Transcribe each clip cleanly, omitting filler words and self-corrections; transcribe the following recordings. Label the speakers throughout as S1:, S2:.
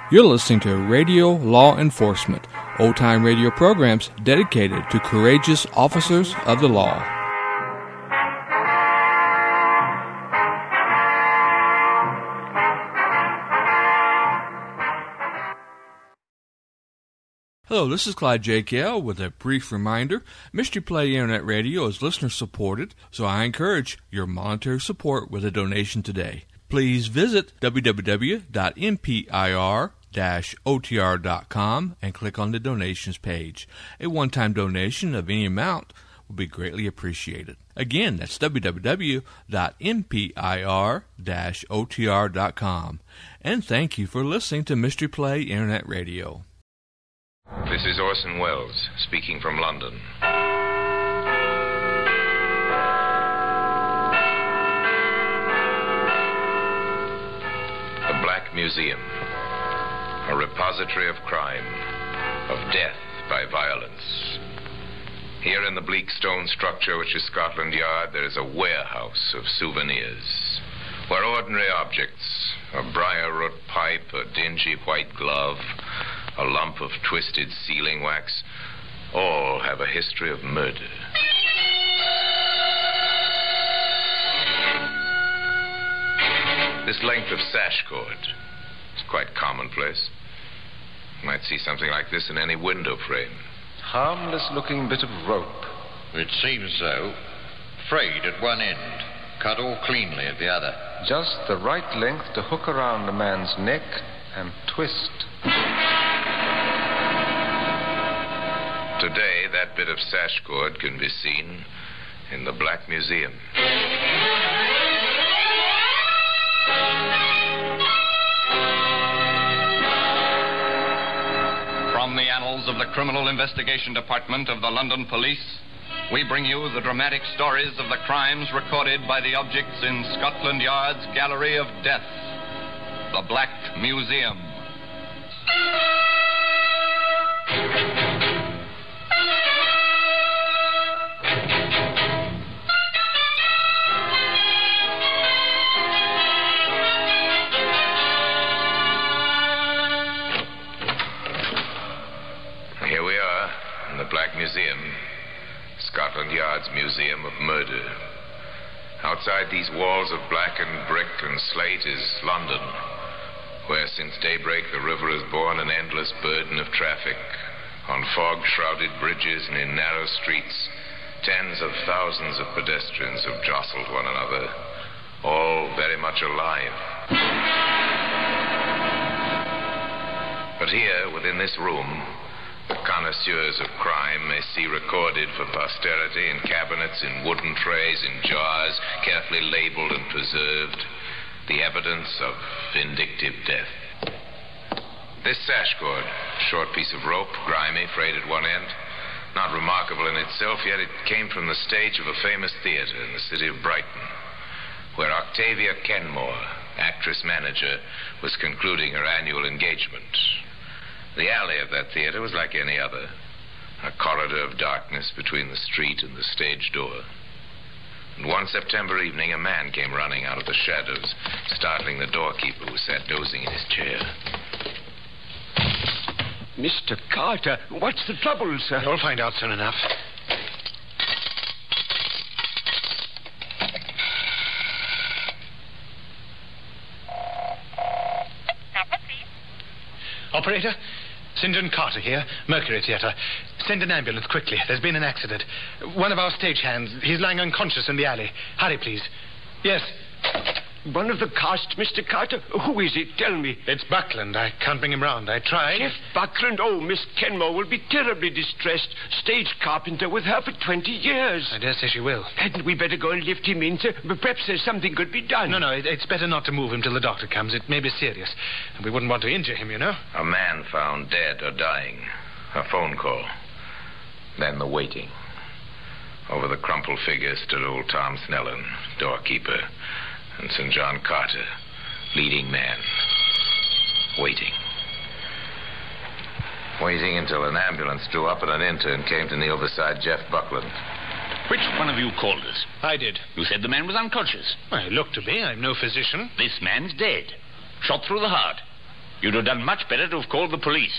S1: You're listening to Radio Law Enforcement, old-time radio programs dedicated to courageous officers of the law. Hello, this is Clyde J.K.L. with a brief reminder. Mystery Play Internet Radio is listener-supported, so I encourage your monetary support with a donation today. Please visit www.mpir-otr.com and click on the donations page. A one-time donation of any amount will be greatly appreciated. Again, that's www.mpir-otr.com. And thank you for listening to Mystery Play Internet Radio.
S2: This is Orson Welles, speaking from London. The Black Museum, a repository of crime, of death by violence. Here in the bleak stone structure which is Scotland Yard, there is a warehouse of souvenirs, where ordinary objects, a briar-root pipe, a dingy white glove, a lump of twisted sealing wax, all have a history of murder. This length of sash cord is quite commonplace. You might see something like this in any window frame.
S3: Harmless-looking bit of rope.
S4: It seems so. Frayed at one end, cut all cleanly at the other.
S3: Just the right length to hook around a man's neck and twist.
S2: Today, that bit of sash cord can be seen in the Black Museum.
S5: From the annals of the Criminal Investigation Department of the London Police, we bring you the dramatic stories of the crimes recorded by the objects in Scotland Yard's Gallery of Death, the Black Museum.
S2: Here we are in the Black Museum, Scotland Yard's Museum of Murder. Outside these walls of blackened brick and slate is London, where since daybreak the river has borne an endless burden of traffic. On fog-shrouded bridges and in narrow streets, tens of thousands of pedestrians have jostled one another, all very much alive. But here, within this room, the connoisseurs of crime may see recorded for posterity in cabinets, in wooden trays, in jars, carefully labeled and preserved, the evidence of vindictive death. This sash cord, a short piece of rope, grimy, frayed at one end, not remarkable in itself, yet it came from the stage of a famous theater in the city of Brighton, where Octavia Kenmore, actress-manager, was concluding her annual engagement. The alley of that theater was like any other, a corridor of darkness between the street and the stage door. And one September evening, a man came running out of the shadows, startling the doorkeeper who sat dozing in his chair.
S6: Mr. Carter, what's the trouble, sir?
S7: You'll find out soon enough. Operator, St. John Carter here, Mercury Theatre. Send an ambulance quickly. There's been an accident. One of our stagehands, he's lying unconscious in the alley. Hurry, please. Yes.
S6: One of the cast, Mr. Carter? Who is it? Tell me.
S7: It's Buckland. I can't bring him round. I tried.
S6: Jeff Buckland? Oh, Miss Kenmore will be terribly distressed. Stage carpenter with her for 20 years.
S7: I dare say she will.
S6: Hadn't we better go and lift him in, sir? But perhaps there's something could be done.
S7: No, it's better not to move him till the doctor comes. It may be serious. And we wouldn't want to injure him, you know.
S2: A man found dead or dying. A phone call. Then the waiting. Over the crumpled figure stood old Tom Snellen, doorkeeper, and St. John Carter, leading man. Waiting. Waiting until an ambulance drew up and an intern came to kneel beside Jeff Buckland.
S8: Which one of you called us?
S7: I did.
S8: You said the man was unconscious.
S7: Well, he looked to me. I'm no physician.
S8: This man's dead. Shot through the heart. You'd have done much better to have called the police.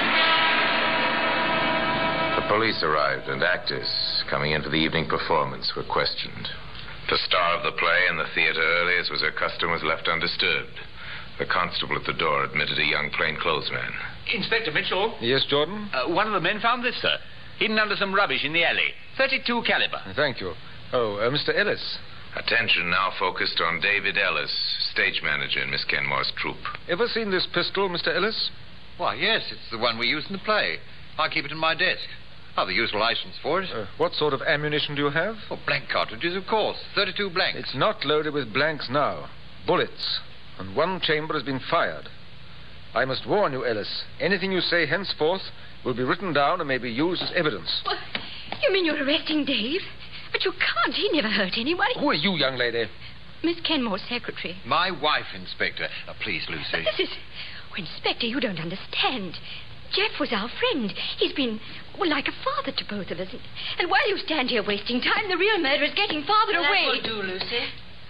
S2: The police arrived, and actors coming in for the evening performance were questioned. The star of the play in the theater early, as was her custom, was left undisturbed. The constable at the door admitted a young plainclothes man.
S8: Inspector Mitchell?
S3: Yes, Jordan?
S8: One of the men found this, sir. Hidden under some rubbish in the alley. .32 caliber.
S3: Thank you. Oh, Mr. Ellis.
S2: Attention now focused on David Ellis, stage manager in Miss Kenmore's troupe.
S3: Ever seen this pistol, Mr. Ellis?
S4: Why, yes, it's the one we used in the play. I keep it in my desk. I've the usual license for it.
S3: What sort of ammunition do you have?
S4: Oh, blank cartridges, of course. 32 blanks.
S3: It's not loaded with blanks now. Bullets. And one chamber has been fired. I must warn you, Ellis. Anything you say henceforth will be written down and may be used as evidence.
S9: Well, you mean you're arresting Dave? But you can't. He never hurt anyone.
S3: Who are you, young lady?
S9: Miss Kenmore's secretary.
S4: My wife, Inspector. Please, Lucy.
S9: But this is... Oh, Inspector, you don't understand. Jeff was our friend. He's been, well, like a father to both of us. And while you stand here wasting time, the real murderer's getting farther away.
S10: That will do, Lucy.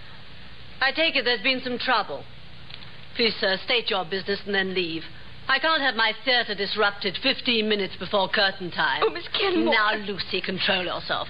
S10: I take it there's been some trouble. Please, sir, state your business and then leave. I can't have my theatre disrupted 15 minutes before curtain time.
S9: Oh, Miss Kenmore.
S10: Now, Lucy, control yourself.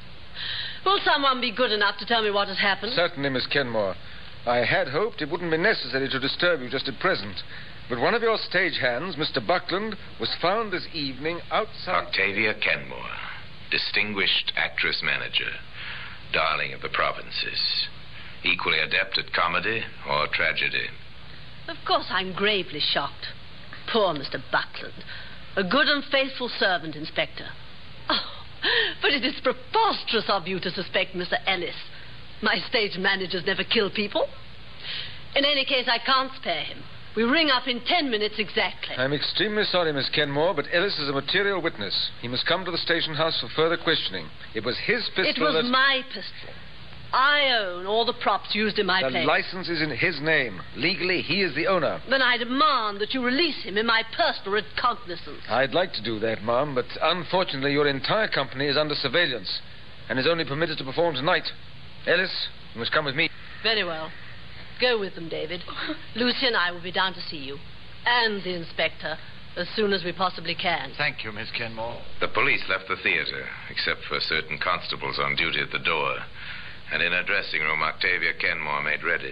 S10: Will someone be good enough to tell me what has happened?
S3: Certainly, Miss Kenmore. I had hoped it wouldn't be necessary to disturb you just at present. But one of your stagehands, Mr. Buckland, was found this evening outside...
S2: Octavia Kenmore, distinguished actress manager, darling of the provinces. Equally adept at comedy or tragedy.
S10: Of course, I'm gravely shocked. Poor Mr. Buckland. A good and faithful servant, Inspector. Oh, but it is preposterous of you to suspect Mr. Ellis. My stage managers never kill people. In any case, I can't spare him. We ring up in 10 minutes exactly.
S3: I'm extremely sorry, Miss Kenmore, but Ellis is a material witness. He must come to the station house for further questioning. It was his pistol
S10: It was my pistol. I own all the props used in my play.
S3: The license is in his name. Legally, he is the owner.
S10: Then I demand that you release him in my personal recognizance.
S3: I'd like to do that, ma'am, but unfortunately your entire company is under surveillance and is only permitted to perform tonight. Ellis, you must come with me.
S10: Very well. Go with them, David. Lucy and I will be down to see you. And the inspector, as soon as we possibly can.
S4: Thank you, Miss Kenmore.
S2: The police left the theater, except for certain constables on duty at the door. And in her dressing room, Octavia Kenmore made ready.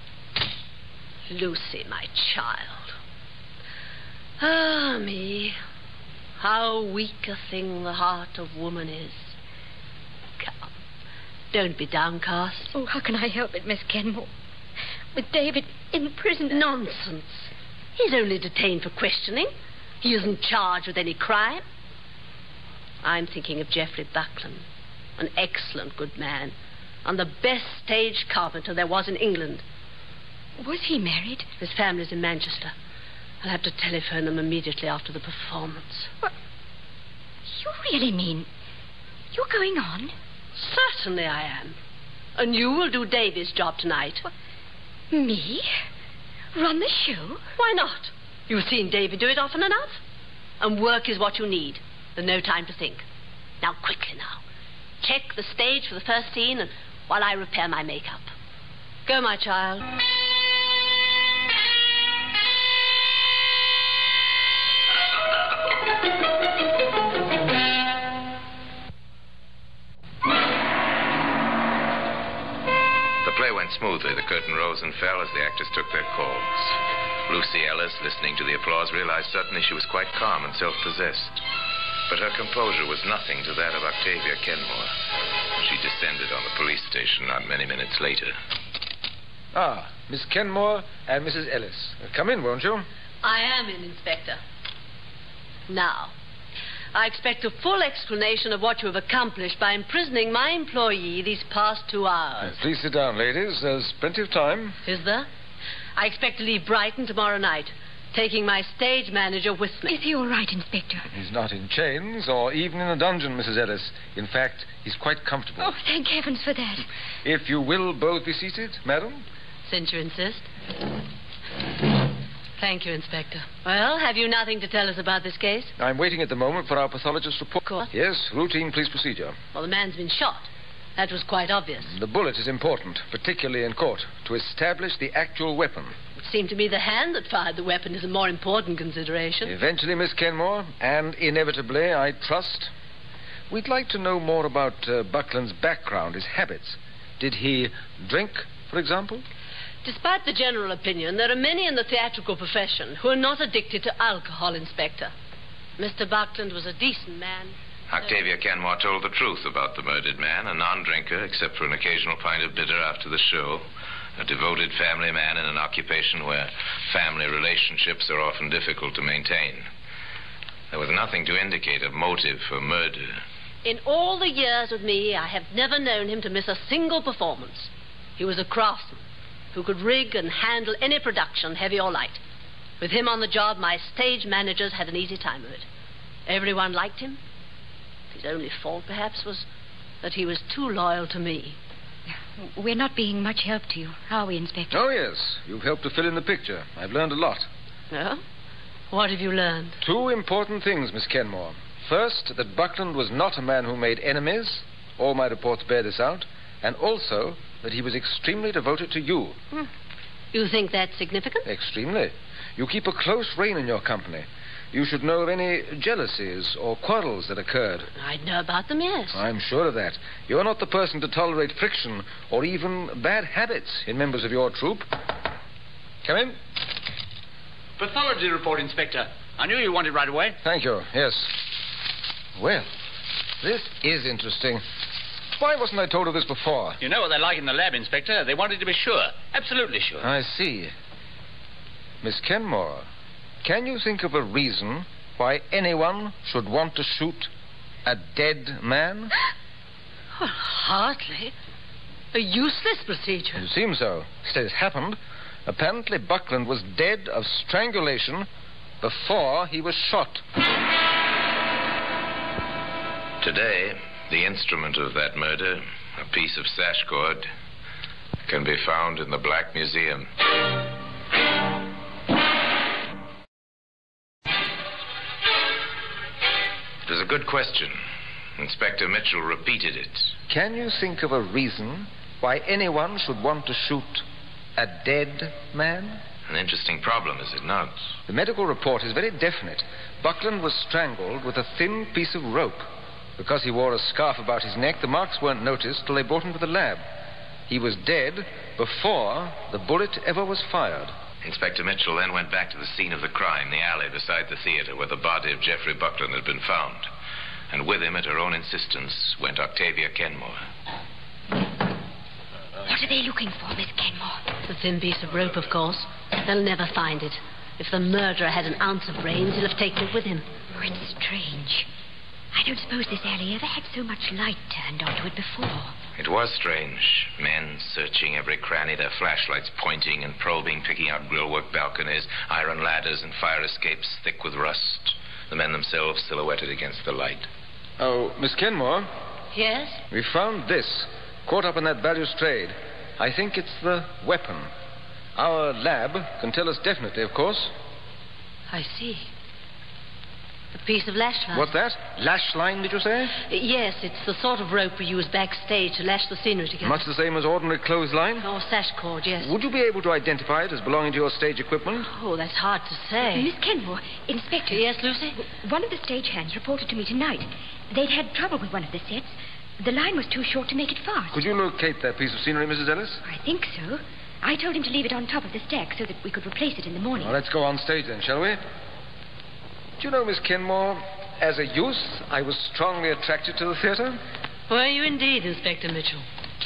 S10: Lucy, my child. Ah, me. How weak a thing the heart of woman is. Come. Don't be downcast.
S9: Oh, how can I help it, Miss Kenmore? With David in prison.
S10: Nonsense. He's only detained for questioning. He isn't charged with any crime. I'm thinking of Geoffrey Buckland, an excellent good man, and the best stage carpenter there was in England.
S9: Was he married?
S10: His family's in Manchester. I'll have to telephone them immediately after the performance.
S9: What? You really mean you're going on?
S10: Certainly I am. And you will do Davy's job tonight.
S9: What? Me? Run the show?
S10: Why not? You've seen Davy do it often enough. And work is what you need. There's no time to think. Now, quickly now. Check the stage for the first scene and while I repair my makeup. Go, my child.
S2: The play went smoothly. The curtain rose and fell as the actors took their calls. Lucy Ellis, listening to the applause, realized suddenly she was quite calm and self-possessed. But her composure was nothing to that of Octavia Kenmore. She descended on the police station not many minutes later.
S3: Ah, Miss Kenmore and Mrs. Ellis. Come in, won't you?
S10: I am in, Inspector. Now, I expect a full explanation of what you have accomplished by imprisoning my employee these past 2 hours.
S3: Please sit down, ladies. There's plenty of time.
S10: Is there? I expect to leave Brighton tomorrow night, taking my stage manager with me.
S9: Is he all right, Inspector?
S3: He's not in chains or even in a dungeon, Mrs. Ellis. In fact, he's quite comfortable.
S9: Oh, thank heavens for that.
S3: If you will both be seated, madam.
S10: Since you insist. Thank you, Inspector. Well, have you nothing to tell us about this case?
S3: I'm waiting at the moment for our pathologist's report.
S10: Of course.
S3: Yes, routine police procedure.
S10: Well, the man's been shot. That was quite obvious.
S3: The bullet is important, particularly in court, to establish the actual weapon.
S10: It seemed to me the hand that fired the weapon is a more important consideration.
S3: Eventually, Miss Kenmore, and inevitably, I trust. We'd like to know more about Buckland's background, his habits. Did he drink, for example?
S10: Despite the general opinion, there are many in the theatrical profession who are not addicted to alcohol, Inspector. Mr. Buckland was a decent man.
S2: Octavia Kenmore told the truth about the murdered man, a non-drinker, except for an occasional pint of bitter after the show, a devoted family man in an occupation where family relationships are often difficult to maintain. There was nothing to indicate a motive for murder.
S10: In all the years with me, I have never known him to miss a single performance. He was a craftsman who could rig and handle any production, heavy or light. With him on the job, my stage managers had an easy time of it. Everyone liked him. His only fault, perhaps, was that he was too loyal to me.
S9: We're not being much help to you, are we, Inspector?
S3: Oh, yes. You've helped to fill in the picture. I've learned a lot.
S10: Oh? What have you learned?
S3: 2 important things, Miss Kenmore. First, that Buckland was not a man who made enemies. All my reports bear this out. And also that he was extremely devoted to you.
S10: You think that's significant?
S3: Extremely. You keep a close rein in your company. You should know of any jealousies or quarrels that occurred.
S10: I'd know about them, yes.
S3: I'm sure of that. You're not the person to tolerate friction or even bad habits in members of your troop. Come in.
S8: Pathology report, Inspector. I knew you wanted right away.
S3: Thank you. Yes. Well, this is interesting. Why wasn't I told of this before?
S8: You know what they're like in the lab, Inspector. They wanted to be sure. Absolutely sure.
S3: I see. Miss Kenmore, can you think of a reason why anyone should want to shoot a dead man?
S10: Well, hardly. A useless procedure.
S3: It seems so. Still, it happened. Apparently, Buckland was dead of strangulation before he was shot.
S2: Today, the instrument of that murder, a piece of sash cord, can be found in the Black Museum. It was a good question. Inspector Mitchell repeated it.
S3: Can you think of a reason why anyone should want to shoot a dead man?
S2: An interesting problem, is it not?
S3: The medical report is very definite. Buckland was strangled with a thin piece of rope. Because he wore a scarf about his neck, the marks weren't noticed till they brought him to the lab. He was dead before the bullet ever was fired.
S2: Inspector Mitchell then went back to the scene of the crime, the alley beside the theater where the body of Jeffrey Buckland had been found. And with him, at her own insistence, went Octavia Kenmore.
S9: What are they looking for, Miss Kenmore?
S10: The thin piece of rope, of course. They'll never find it. If the murderer had an ounce of brains, he'll have taken it with him.
S9: Oh, it's strange. I don't suppose this alley ever had so much light turned onto it before.
S2: It was strange. Men searching every cranny, their flashlights pointing and probing, picking out grillwork balconies, iron ladders, and fire escapes thick with rust. The men themselves silhouetted against the light.
S3: Oh, Miss Kenmore?
S10: Yes?
S3: We found this, caught up in that balustrade. I think it's the weapon. Our lab can tell us definitely, of course.
S10: I see. A piece of lash line.
S3: What's that? Lash line, did you say?
S10: Yes, it's the sort of rope we use backstage to lash the scenery together.
S3: Much the same as ordinary clothesline?
S10: Or sash cord, yes.
S3: Would you be able to identify it as belonging to your stage equipment?
S10: Oh, that's hard to say.
S9: Miss Kenmore, Inspector.
S10: Yes, Lucy?
S9: One of the stagehands reported to me tonight. They'd had trouble with one of the sets. The line was too short to make it fast.
S3: Could you locate that piece of scenery, Mrs. Ellis?
S9: I think so. I told him to leave it on top of the stack so that we could replace it in the morning.
S3: Well, let's go on stage then, shall we? Do you know, Miss Kenmore, as a youth, I was strongly attracted to the theater.
S10: Were you indeed, Inspector Mitchell?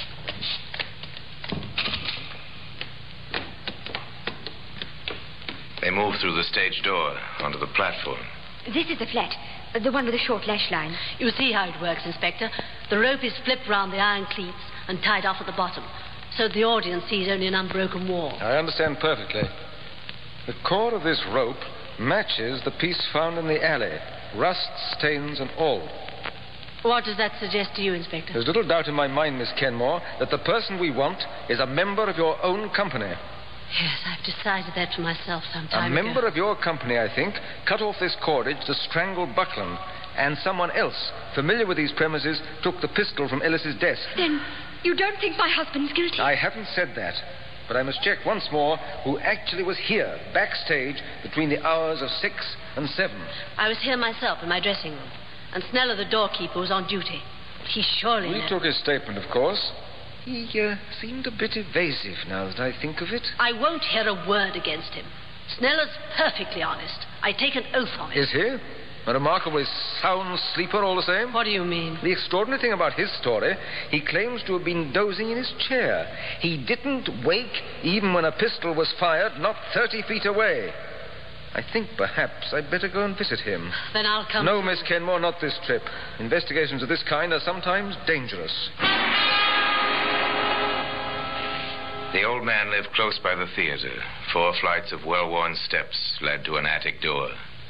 S2: They moved through the stage door onto the platform.
S9: This is the flat, the one with the short lash line.
S10: You see how it works, Inspector. The rope is flipped round the iron cleats and tied off at the bottom, so the audience sees only an unbroken wall.
S3: I understand perfectly. The cord of this rope matches the piece found in the alley. Rust, stains, and all.
S10: What does that suggest to you, Inspector?
S3: There's little doubt in my mind, Miss Kenmore, that the person we want is a member of your own company.
S10: Yes, I've decided that for myself some time ago.
S3: A member of your company, I think, cut off this cordage to strangle Buckland. And someone else, familiar with these premises, took the pistol from Ellis's desk.
S9: Then you don't think my husband's guilty?
S3: I haven't said that. But I must check once more who actually was here, backstage, between the hours of 6 and 7.
S10: I was here myself in my dressing room, and Sneller, the doorkeeper, was on duty. He surely...
S3: We took his statement, of course. He seemed a bit evasive now that I think of it.
S10: I won't hear a word against him. Sneller's perfectly honest. I take an oath on it.
S3: Is he? A remarkably sound sleeper all the same?
S10: What do you mean?
S3: The extraordinary thing about his story, he claims to have been dozing in his chair. He didn't wake even when a pistol was fired not 30 feet away. I think perhaps I'd better go and visit him.
S10: Then I'll come...
S3: No, Miss Kenmore, not this trip. Investigations of this kind are sometimes dangerous.
S2: The old man lived close by the theater. 4 flights of well-worn steps led to an attic door.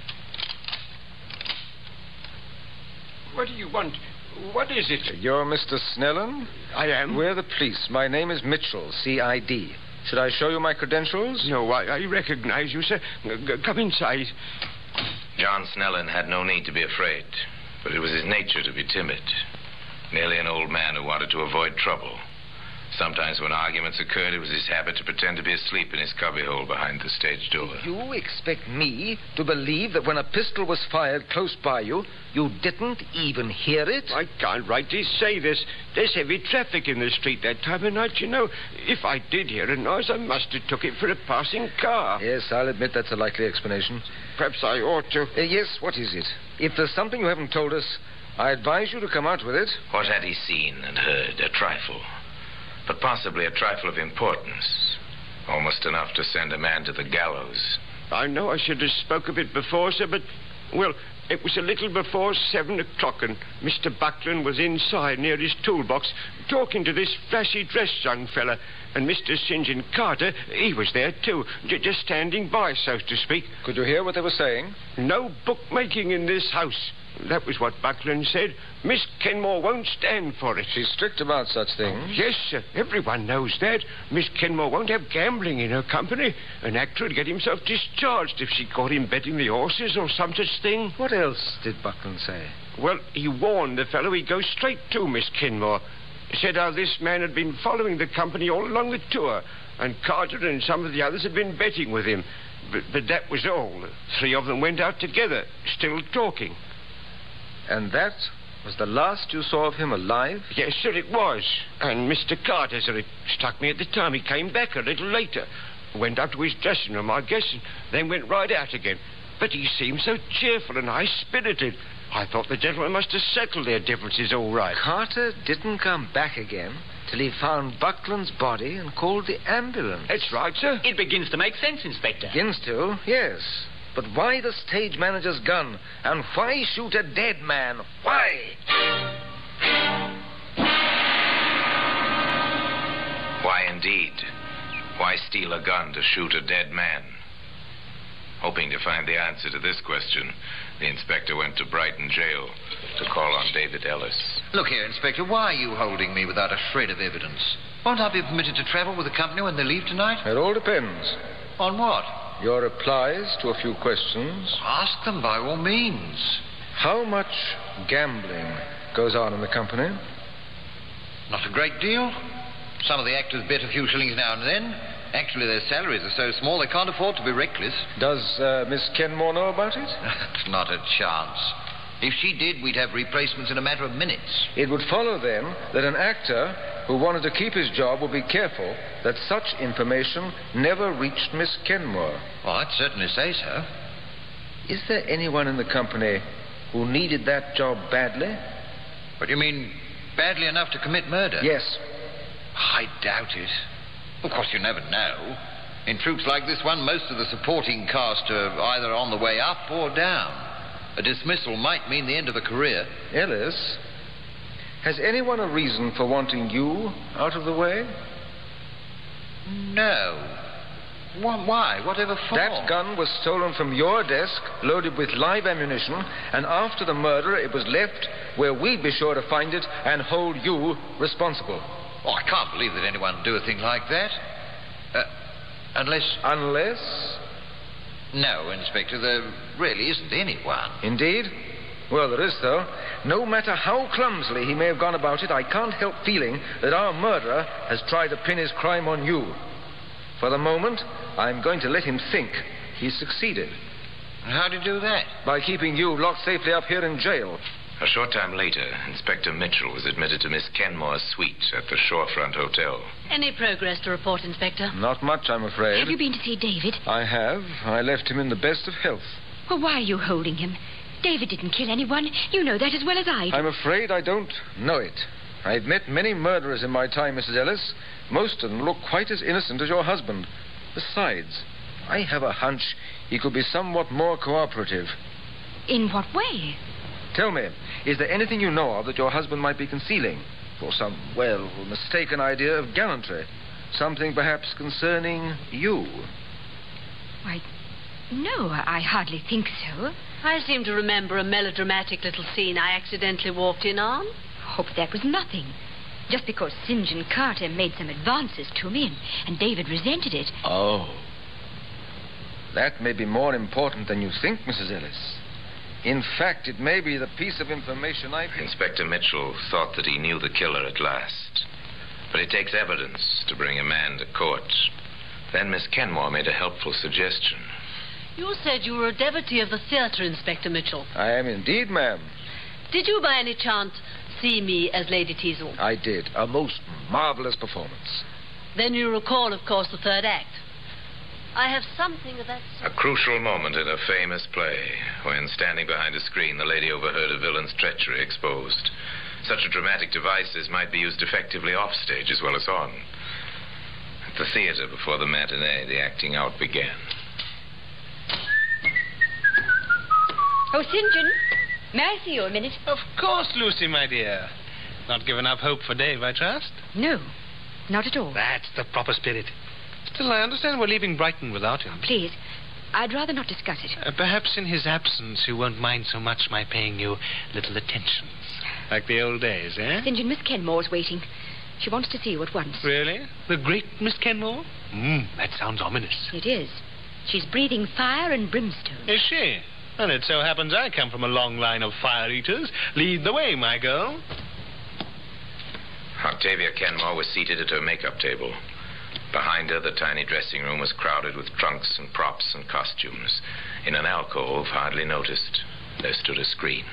S6: What do you want? What is it?
S3: You're Mr. Snellen?
S6: I am.
S3: We're the police. My name is Mitchell, C.I.D. Should I show you my credentials?
S6: No, I recognize you, sir. Come inside.
S2: John Snellen had no need to be afraid, but it was his nature to be timid. Merely an old man who wanted to avoid trouble. Sometimes when arguments occurred, it was his habit to pretend to be asleep in his cubbyhole behind the stage door.
S3: You expect me to believe that when a pistol was fired close by you, you didn't even hear it?
S6: I can't rightly say this. There's heavy traffic in the street that time of night, you know. If I did hear a noise, I must have took it for a passing car.
S3: Yes, I'll admit that's a likely explanation.
S6: Perhaps I ought to...
S3: Yes, what is it? If there's something you haven't told us, I advise you to come out with it.
S2: What had he seen and heard? A trifle. But possibly a trifle of importance. Almost enough to send a man to the gallows.
S6: I know I should have spoke of it before, sir, but... Well, it was a little before 7 o'clock, and Mr. Buckland was inside near his toolbox talking to this flashy-dressed young fella. And Mr. St. John Carter, he was there too, just standing by, so to speak.
S3: Could you hear what they were saying?
S6: No bookmaking in this house. That was what Buckland said. Miss Kenmore won't stand for it.
S3: She's strict about such things.
S6: Oh, yes, sir. Everyone knows that. Miss Kenmore won't have gambling in her company. An actor would get himself discharged if she caught him betting the horses or some such thing.
S3: What else did Buckland say?
S6: Well, he warned the fellow he'd go straight to Miss Kenmore. Said how this man had been following the company all along the tour, and Carter and some of the others had been betting with him. But that was all. 3 of them went out together, still talking.
S3: And that was the last you saw of him alive?
S6: Yes, sir, it was. And Mr. Carter, sir, it struck me at the time. He came back a little later. Went up to his dressing room, I guess, and then went right out again. But he seemed so cheerful and high-spirited. I thought the gentlemen must have settled their differences all right.
S3: Carter didn't come back again till he found Buckland's body and called the ambulance.
S6: That's right, sir.
S8: It begins to make sense, Inspector.
S3: Begins to, yes. But why the stage manager's gun? And why shoot a dead man? Why?
S2: Why indeed? Why steal a gun to shoot a dead man? Hoping to find the answer to this question, the inspector went to Brighton jail to call on David Ellis.
S4: Look here, Inspector, why are you holding me without a shred of evidence? Won't I be permitted to travel with the company when they leave tonight?
S3: It all depends.
S4: On what?
S3: Your replies to a few questions.
S4: Ask them by all means.
S3: How much gambling goes on in the company?
S4: Not a great deal. Some of the actors bet a few shillings now and then. Actually, their salaries are so small they can't afford to be reckless.
S3: Does Miss Kenmore know about it?
S4: Not a chance. If she did, we'd have replacements in a matter of minutes.
S3: It would follow, then, that an actor who wanted to keep his job would be careful that such information never reached Miss Kenmore.
S4: Well, I'd certainly say so.
S3: Is there anyone in the company who needed that job badly?
S4: What do you mean, badly enough to commit murder?
S3: Yes.
S4: I doubt it. Of course, you never know. In troops like this one, most of the supporting cast are either on the way up or down. A dismissal might mean the end of a career.
S3: Ellis, has anyone a reason for wanting you out of the way?
S4: No. Why? Whatever for?
S3: That gun was stolen from your desk, loaded with live ammunition, and after the murder it was left where we'd be sure to find it and hold you responsible.
S4: Oh, I can't believe that anyone would do a thing like that. Unless...
S3: Unless?
S4: No, Inspector, there really isn't anyone.
S3: Indeed? Well, there is, though. No matter how clumsily he may have gone about it, I can't help feeling that our murderer has tried to pin his crime on you. For the moment, I'm going to let him think he's succeeded.
S4: How do you do that?
S3: By keeping you locked safely up here in jail.
S2: A short time later, Inspector Mitchell was admitted to Miss Kenmore's suite at the Shorefront Hotel.
S10: Any progress to report, Inspector?
S3: Not much, I'm afraid.
S9: Have you been to see David?
S3: I have. I left him in the best of health.
S9: Well, why are you holding him? David didn't kill anyone. You know that as well as I do.
S3: I'm afraid I don't know it. I've met many murderers in my time, Mrs. Ellis. Most of them look quite as innocent as your husband. Besides, I have a hunch he could be somewhat more cooperative.
S9: In what way?
S3: Tell me, is there anything you know of that your husband might be concealing? For some, mistaken idea of gallantry? Something perhaps concerning you?
S9: Why, no, I hardly think so.
S10: I seem to remember a melodramatic little scene I accidentally walked in on.
S9: Oh, but that was nothing. Just because St. John Carter made some advances to me, and David resented it.
S3: Oh. That may be more important than you think, Mrs. Ellis. In fact, it may be the piece of information
S2: Inspector Mitchell thought that he knew the killer at last. But it takes evidence to bring a man to court. Then Miss Kenmore made a helpful suggestion.
S10: You said you were a devotee of the theatre, Inspector Mitchell.
S3: I am indeed, ma'am.
S10: Did you by any chance see me as Lady Teazle?
S3: I did. A most marvelous performance.
S10: Then you recall, of course, the third act. I have something of that
S2: sort. A crucial moment in a famous play, when standing behind a screen, the lady overheard a villain's treachery exposed. Such a dramatic device as might be used effectively off stage as well as on. At the theater before the matinee, the acting out began.
S9: Oh, St. John, may I see you a minute?
S7: Of course, Lucy, my dear. Not given up hope for Dave, I trust?
S9: No, not at all.
S7: That's the proper spirit. Still, I understand we're leaving Brighton without him.
S9: Please, I'd rather not discuss it.
S7: Perhaps in his absence you won't mind so much my paying you little attentions. Like the old days, eh?
S9: St. John, Miss Kenmore's waiting. She wants to see you at once.
S7: Really? The great Miss Kenmore? That sounds ominous.
S9: It is. She's breathing fire and brimstone.
S7: Is she? And it so happens I come from a long line of fire-eaters. Lead the way, my girl.
S2: Octavia Kenmore was seated at her makeup table. Behind her, the tiny dressing room was crowded with trunks and props and costumes. In an alcove, hardly noticed, there stood a screen.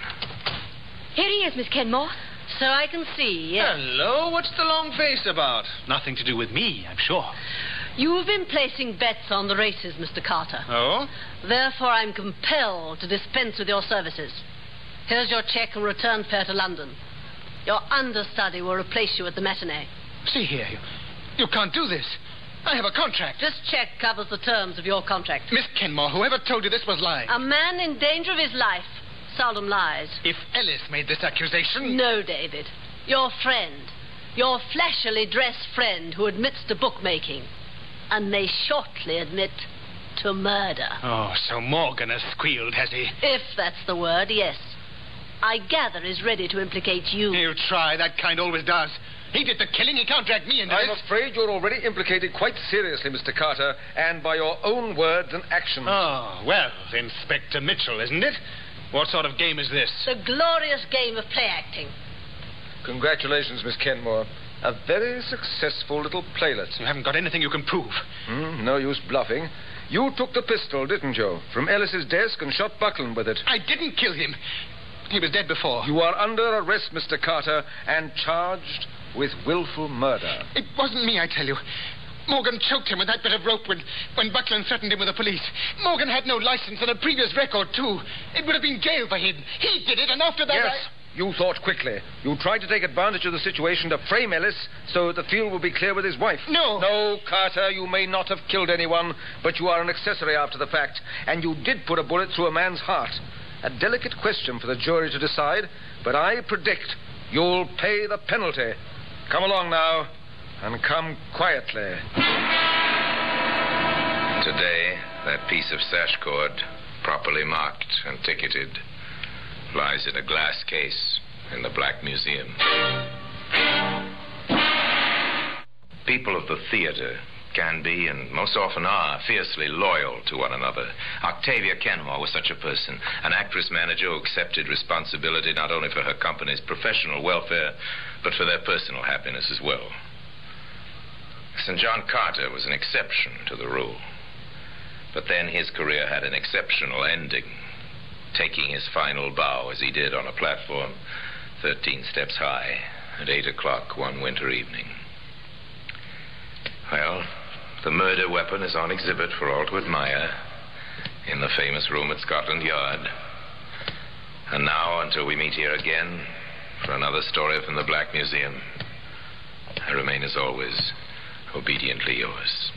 S9: Here he is, Miss Kenmore.
S10: So I can see, yes.
S7: Hello, what's the long face about? Nothing to do with me, I'm sure.
S10: You've been placing bets on the races, Mr. Carter.
S7: Oh?
S10: Therefore, I'm compelled to dispense with your services. Here's your check and return fare to London. Your understudy will replace you at the matinee.
S7: See here, you can't do this. I have a contract.
S10: This check covers the terms of your contract.
S7: Miss Kenmore, whoever told you this was lying?
S10: A man in danger of his life seldom lies.
S7: If Ellis made this accusation...
S10: No, David. Your friend. Your flashily dressed friend who admits to bookmaking. And may shortly admit to murder.
S7: Oh, so Morgan has squealed, has he?
S10: If that's the word, yes. I gather he's ready to implicate you.
S7: He'll try. That kind always does. He did the killing. He can't drag me into this.
S3: I'm afraid you're already implicated quite seriously, Mr. Carter, and by your own words and actions.
S7: Oh, well, Inspector Mitchell, isn't it? What sort of game is this?
S10: The glorious game of play acting.
S3: Congratulations, Miss Kenmore. A very successful little playlet.
S7: You haven't got anything you can prove.
S3: No use bluffing. You took the pistol, didn't you, from Ellis's desk and shot Buckland with it?
S7: I didn't kill him. He was dead before.
S3: You are under arrest, Mr. Carter, and charged with willful murder.
S7: It wasn't me, I tell you. Morgan choked him with that bit of rope when Buckland threatened him with the police. Morgan had no license and a previous record, too. It would have been jail for him. He did it, and after that
S3: Yes, you thought quickly. You tried to take advantage of the situation to frame Ellis so that the field would be clear with his wife.
S7: No.
S3: No, Carter, you may not have killed anyone, but you are an accessory after the fact, and you did put a bullet through a man's heart. A delicate question for the jury to decide, but I predict you'll pay the penalty. Come along now, and come quietly.
S2: Today, that piece of sash cord, properly marked and ticketed, lies in a glass case in the Black Museum. People of the theater can be, and most often are, fiercely loyal to one another. Octavia Kenmore was such a person, an actress-manager who accepted responsibility not only for her company's professional welfare, but for their personal happiness as well. St. John Carter was an exception to the rule. But then his career had an exceptional ending, taking his final bow as he did on a platform 13 steps high at 8 o'clock one winter evening. Well, the murder weapon is on exhibit for all to admire in the famous room at Scotland Yard. And now, until we meet here again for another story from the Black Museum, I remain as always obediently yours.